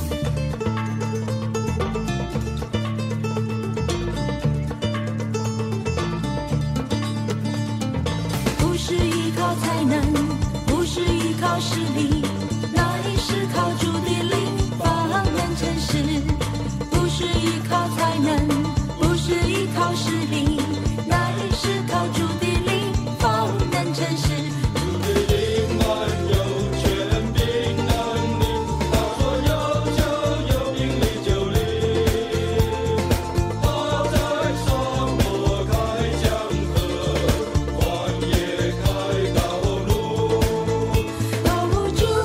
不是依靠才能，不是依靠实力，乃是靠主的灵方能成事。不是依靠才能，不是依靠实力，乃是靠主的灵方能成事。主的灵满有权柄能力，他说有就有，命立就立。他在沙漠开江河，旷野开道路。哦，主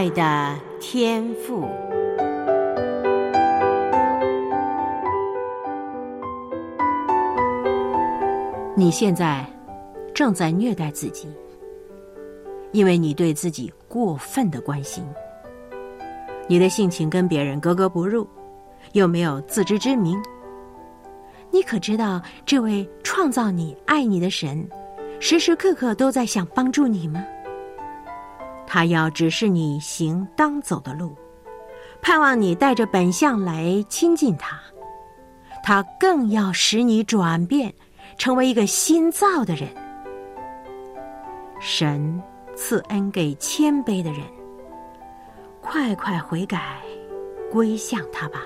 爱的天父。你现在正在虐待自己，因为你对自己过分的关心，你的性情跟别人格格不入，又没有自知之明。你可知道这位创造你、爱你的神，时时刻刻都在想帮助你吗？他要指示你行当走的路，盼望你带着本相来亲近他。他更要使你转变，成为一个新造的人。神赐恩给谦卑的人，快快悔改，归向他吧。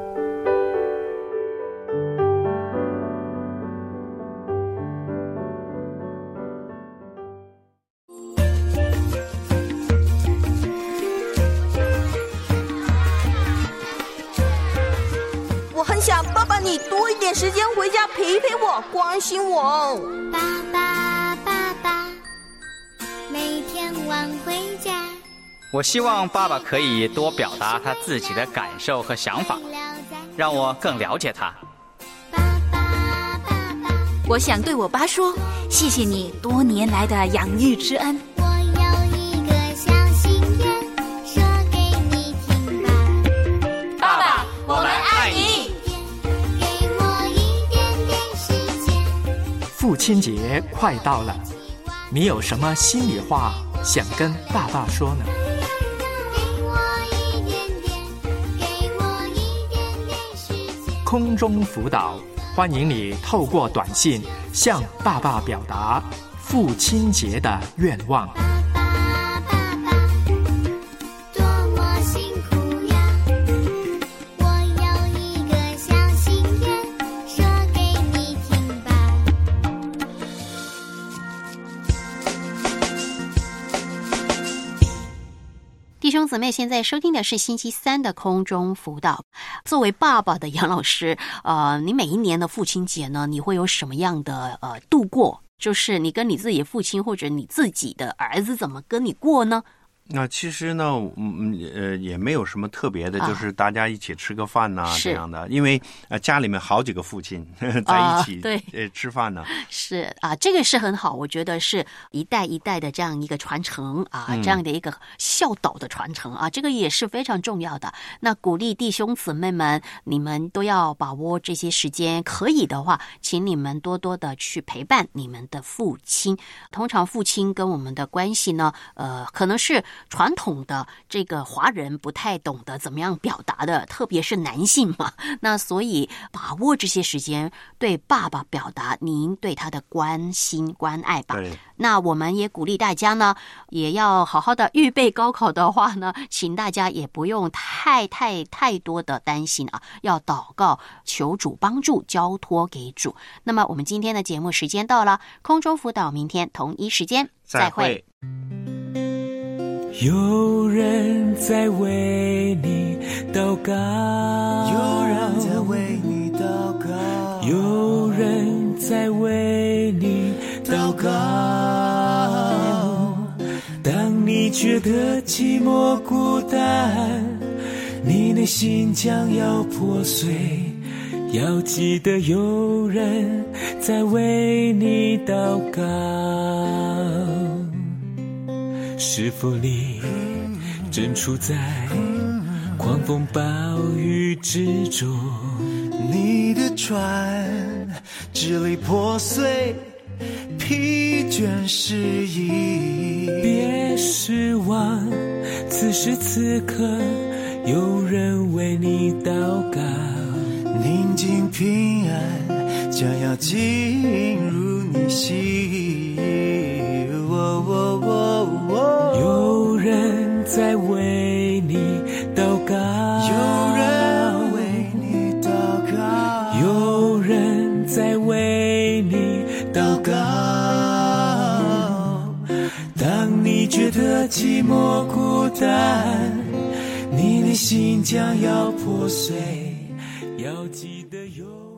我很想爸爸你多一点时间回家陪陪我，关心我。 爸爸爸爸，每天晚回家。 我希望爸爸可以多表达他自己的感受和想法，让我更了解他。 我想对我爸说，谢谢你多年来的养育之恩。 我有一个小心愿，说给你听吧。 爸爸，我们爱你。 给我一点点时间。 父亲节快到了，你有什么心里话想跟爸爸说呢？空中辅导，欢迎你透过短信向爸爸表达父亲节的愿望。 多么辛苦呀！我有一个小心愿，说给你听吧。 弟兄姊妹，现在收听的是星期三的空中辅导。作为爸爸的杨老师，呃，你每一年的父亲节呢，你会有什么样的呃度过？就是你跟你自己的父亲或者你自己的儿子怎么跟你过呢？ 那其实呢，嗯呃，也没有什么特别的， 啊、 就是大家一起吃个饭呐、啊，这样的。因为呃家里面好几个父亲呵呵在一起、啊、 对呃吃饭呢。 是啊，这个是很好，我觉得是一代一代的这样一个传承啊，嗯、这样的一个孝道的传承啊，这个也是非常重要的。那鼓励弟兄姊妹们，你们都要把握这些时间，可以的话，请你们多多的去陪伴你们的父亲。通常父亲跟我们的关系呢，呃，可能是传统的这个华人不太懂得怎么样表达的，特别是男性嘛。那所以把握这些时间，对爸爸表达您对他的关心关爱吧。 对。 那我们也鼓励大家呢，也要好好的预备高考的话呢，请大家也不用太太太多的担心啊，要祷告求主帮助，交托给主。那么我们今天的节目时间到了，空中辅导明天同一时间再会。 有人在为你祷告， 有人在为你祷告， 有人在为你祷告。当你觉得寂寞孤单，你内心将要破碎，要记得有人在为你祷告。是否你正处在狂风暴雨之中？ 你的船支离破碎，疲倦失意。 别失望，此时此刻有人为你祷告。 宁静平安将要进入你心。哦哦哦哦， 有人在为你祷告， 有人为你祷告， 有人在为你祷告。当你觉得寂寞孤单，你内心将要破碎，要记得有